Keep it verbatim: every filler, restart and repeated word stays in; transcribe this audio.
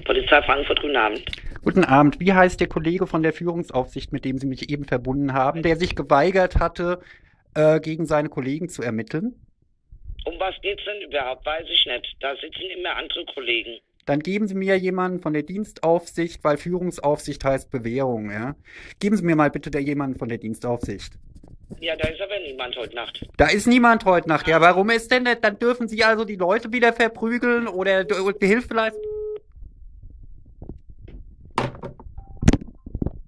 Polizei Frankfurt, guten Abend. Guten Abend. Wie heißt der Kollege von der Führungsaufsicht, mit dem Sie mich eben verbunden haben, der sich geweigert hatte, äh, gegen seine Kollegen zu ermitteln? Um was geht's denn überhaupt? Weiß ich nicht. Da sitzen immer andere Kollegen. Dann geben Sie mir jemanden von der Dienstaufsicht, weil Führungsaufsicht heißt Bewährung, ja? Geben Sie mir mal bitte da jemanden von der Dienstaufsicht. Ja, da ist aber niemand heute Nacht. Da ist niemand heute Nacht. Ja, warum ist denn nicht? Dann dürfen Sie also die Leute wieder verprügeln oder Hilfe leisten?